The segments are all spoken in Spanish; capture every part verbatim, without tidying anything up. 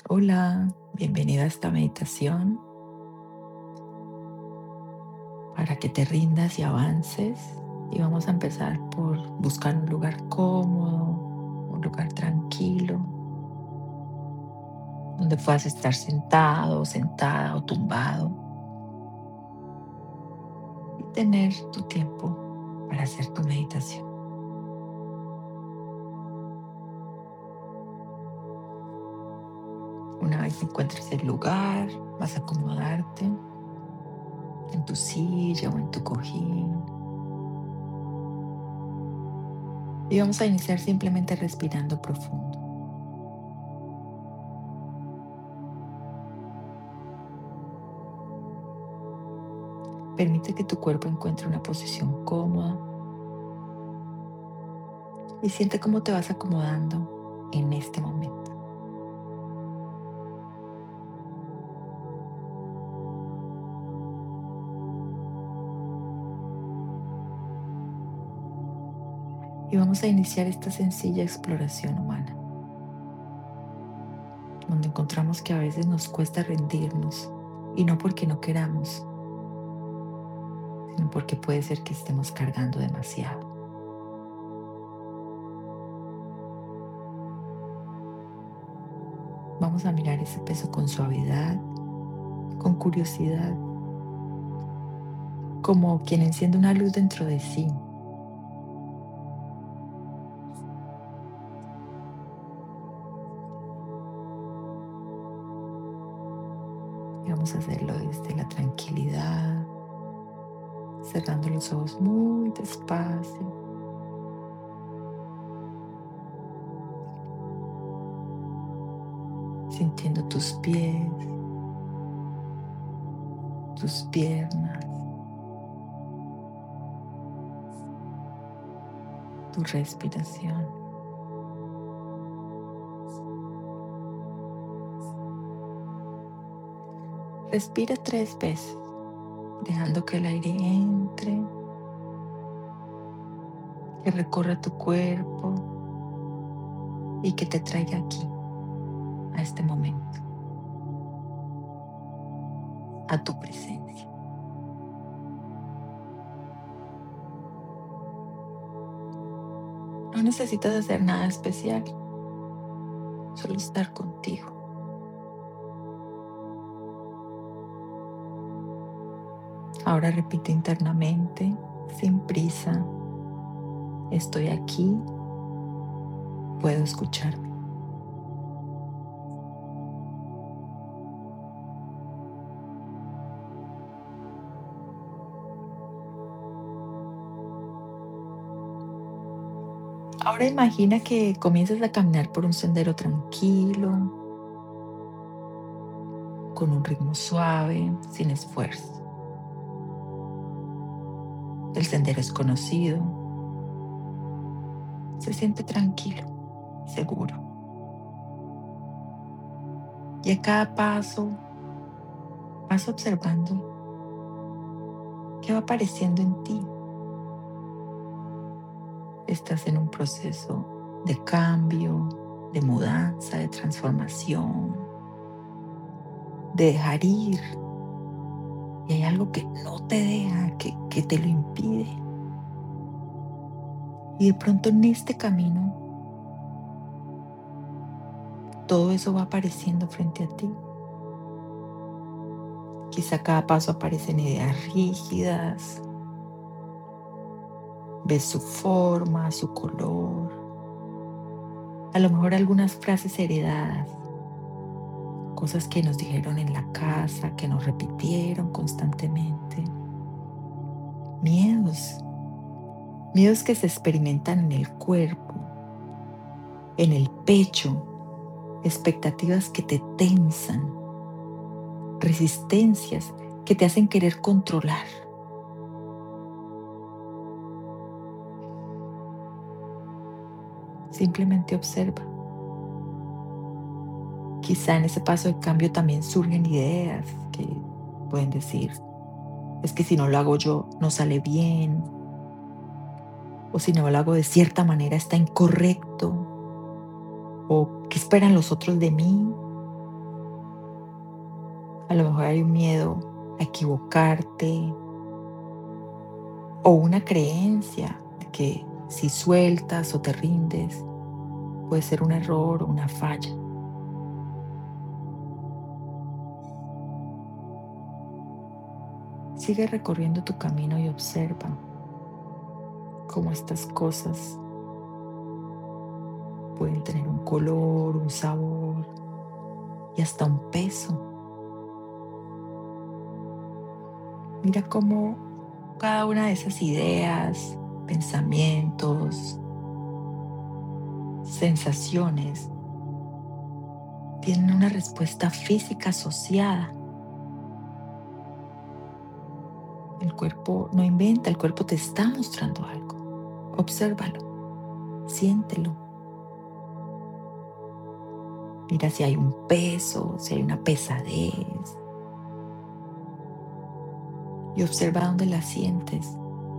Hola, bienvenida a esta meditación para que te rindas y avances. Y vamos a empezar por buscar un lugar cómodo, un lugar tranquilo, donde puedas estar sentado, sentada o tumbado y tener tu tiempo para hacer tu meditación. Una vez que encuentres el lugar, vas a acomodarte en tu silla o en tu cojín. Y vamos a iniciar simplemente respirando profundo. Permite que tu cuerpo encuentre una posición cómoda y siente cómo te vas acomodando en este momento. Y vamos a iniciar esta sencilla exploración humana, donde encontramos que a veces nos cuesta rendirnos, y no porque no queramos, sino porque puede ser que estemos cargando demasiado. Vamos a mirar ese peso con suavidad, con curiosidad, como quien enciende una luz dentro de sí. Y vamos a hacerlo desde la tranquilidad, cerrando los ojos muy despacio, sintiendo tus pies, tus piernas, tu respiración. Respira tres veces, dejando que el aire entre, que recorra tu cuerpo y que te traiga aquí, a este momento, a tu presencia. No necesitas hacer nada especial, solo estar contigo. Ahora repite internamente, sin prisa: estoy aquí, puedo escucharme. Ahora imagina que comienzas a caminar por un sendero tranquilo, con un ritmo suave, sin esfuerzo. El sendero es conocido, se siente tranquilo, seguro. Y a cada paso vas observando qué va apareciendo en ti. Estás en un proceso de cambio, de mudanza, de transformación, de dejar ir. Y hay algo que no te deja, que, que te lo impide. Y de pronto en este camino, todo eso va apareciendo frente a ti. Quizá cada paso aparecen ideas rígidas, ves su forma, su color, a lo mejor algunas frases heredadas, cosas que nos dijeron en la casa, que nos repitieron constantemente, miedos, miedos que se experimentan en el cuerpo, en el pecho, expectativas que te tensan, resistencias que te hacen querer controlar. Simplemente observa. Quizá en ese paso de cambio también surgen ideas que pueden decir: es que si no lo hago yo, no sale bien, o si no lo hago de cierta manera está incorrecto, o qué esperan los otros de mí. A lo mejor hay un miedo a equivocarte o una creencia de que si sueltas o te rindes puede ser un error o una falla. Sigue recorriendo tu camino y observa cómo estas cosas pueden tener un color, un sabor y hasta un peso. Mira cómo cada una de esas ideas, pensamientos, sensaciones tienen una respuesta física asociada. El cuerpo no inventa, el cuerpo te está mostrando algo. Obsérvalo, siéntelo. Mira si hay un peso, si hay una pesadez. Y observa dónde la sientes.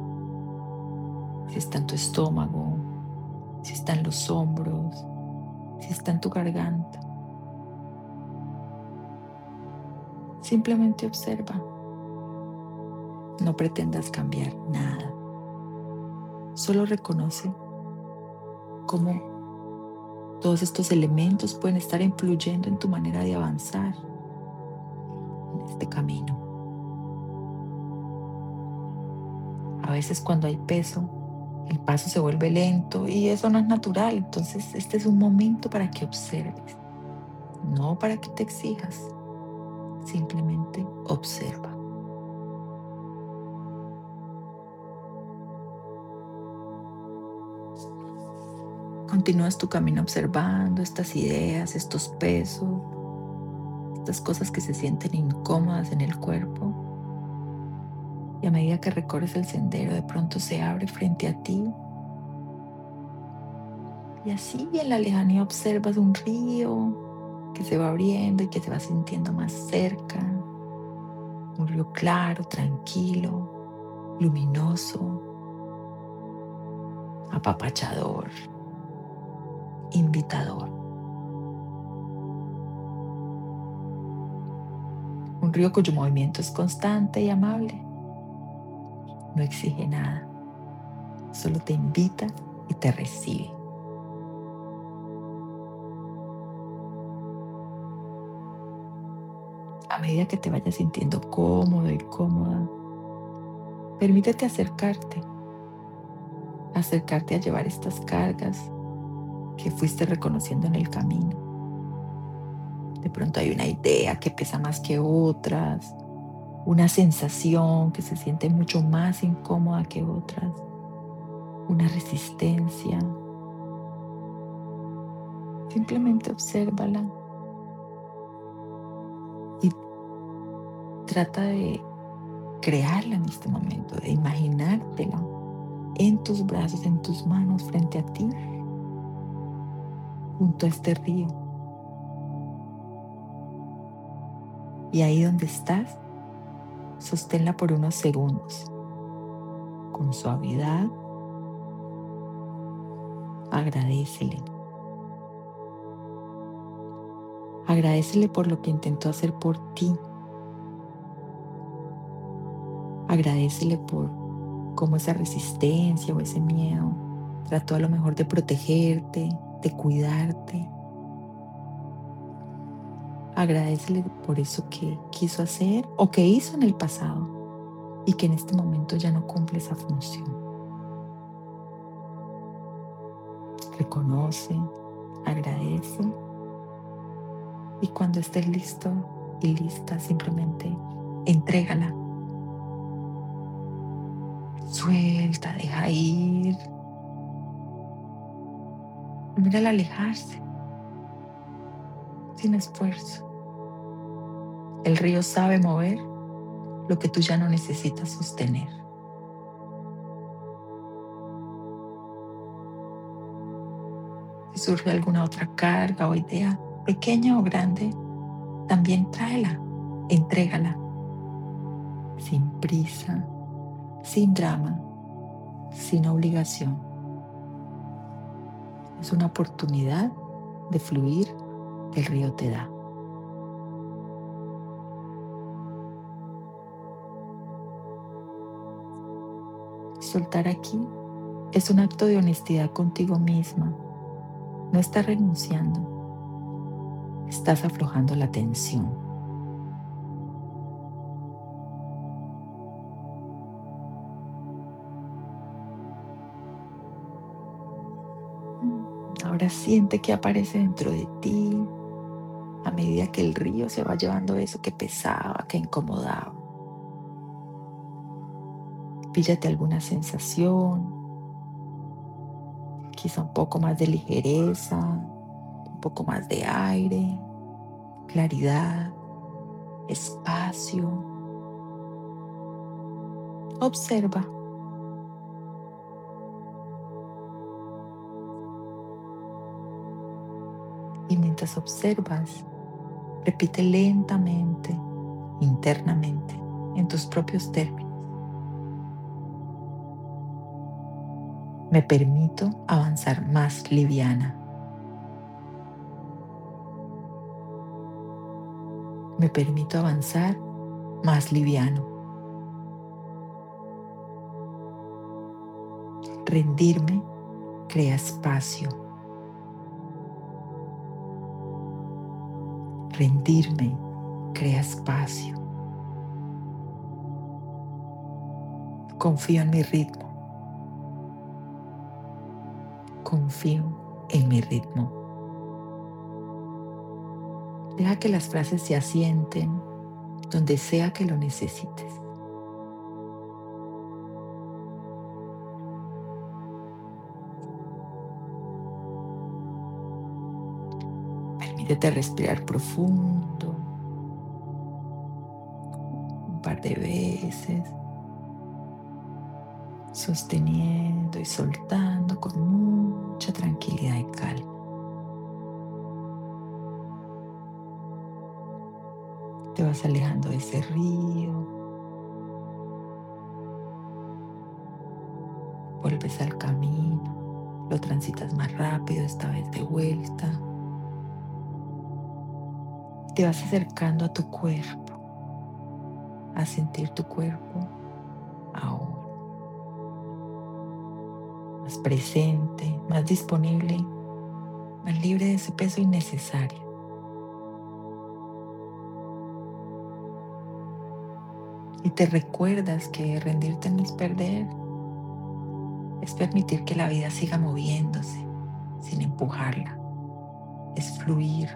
Si está en tu estómago, si está en los hombros, si está en tu garganta. Simplemente observa. No pretendas cambiar nada. Solo reconoce cómo todos estos elementos pueden estar influyendo en tu manera de avanzar en este camino. A veces cuando hay peso, el paso se vuelve lento y eso no es natural. Entonces este es un momento para que observes, no para que te exijas. Simplemente observa. Continúas tu camino observando estas ideas, estos pesos, estas cosas que se sienten incómodas en el cuerpo. Y a medida que recorres el sendero, de pronto se abre frente a ti. Y así en la lejanía observas un río que se va abriendo y que se va sintiendo más cerca. Un río claro, tranquilo, luminoso, apapachador, invitador. Un río cuyo movimiento es constante y amable. No exige nada, solo te invita y te recibe. A medida que te vayas sintiendo cómodo y cómoda, permítete acercarte, acercarte a llevar estas cargas que fuiste reconociendo en el camino. De pronto hay una idea que pesa más que otras, una sensación que se siente mucho más incómoda que otras, una resistencia. Simplemente obsérvala y trata de crearla en este momento, de imaginártela en tus brazos, en tus manos, frente a ti, junto a este río. Y ahí donde estás, sosténla por unos segundos. Con suavidad, agradécele. Agradécele por lo que intentó hacer por ti. Agradécele por cómo esa resistencia o ese miedo trató a lo mejor de protegerte, de cuidarte. Agradécele por eso que quiso hacer o que hizo en el pasado y que en este momento ya no cumple esa función. Reconoce, agradece y cuando estés listo y lista, simplemente entrégala. Suelta, deja ir. Mírala alejarse, sin esfuerzo. El río sabe mover lo que tú ya no necesitas sostener. Si surge alguna otra carga o idea, pequeña o grande, también tráela, entrégala, sin prisa, sin drama, sin obligación. Es una oportunidad de fluir que el río te da. Soltar aquí es un acto de honestidad contigo misma. No estás renunciando, estás aflojando la tensión. Ahora siente que aparece dentro de ti a medida que el río se va llevando eso que pesaba, que incomodaba. Píllate alguna sensación, quizá un poco más de ligereza, un poco más de aire, claridad, espacio. Observa y mientras observas, repite lentamente, internamente, en tus propios términos. Me permito avanzar más liviana. Me permito avanzar más liviano. Rendirme crea espacio. Rendirme crea espacio. Confío en mi ritmo. Confío en mi ritmo. Deja que las frases se asienten donde sea que lo necesites. Permítete respirar profundo un par de veces, sosteniendo y soltando con mucha tranquilidad y calma. Te vas alejando de ese río, vuelves al camino, lo transitas más rápido, esta vez de vuelta. Te vas acercando a tu cuerpo, a sentir tu cuerpo ahora, más presente, más disponible, más libre de ese peso innecesario. Y te recuerdas que rendirte no es perder, es permitir que la vida siga moviéndose sin empujarla, es fluir.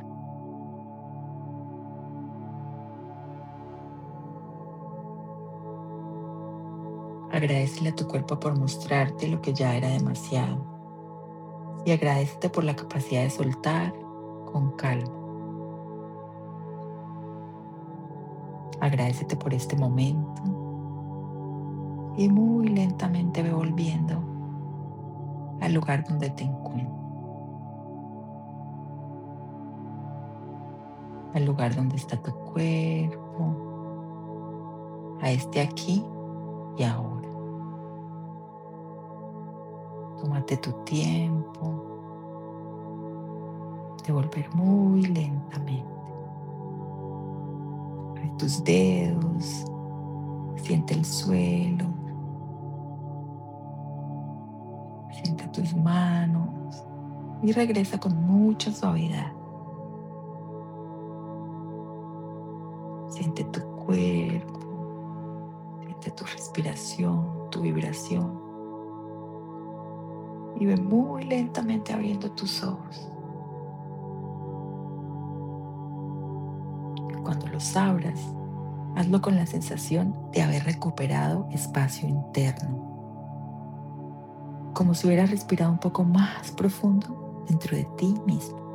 Agradecele a tu cuerpo por mostrarte lo que ya era demasiado y agradecete por la capacidad de soltar con calma. Agradecete por este momento y muy lentamente ve volviendo al lugar donde te encuentras, al lugar donde está tu cuerpo, a este aquí y ahora. Tómate tu tiempo de volver muy lentamente. Abre tus dedos, siente el suelo, siente tus manos y regresa con mucha suavidad. Siente tu cuerpo, siente tu respiración, tu vibración. Y ve muy lentamente abriendo tus ojos. Cuando los abras, hazlo con la sensación de haber recuperado espacio interno, como si hubieras respirado un poco más profundo dentro de ti mismo.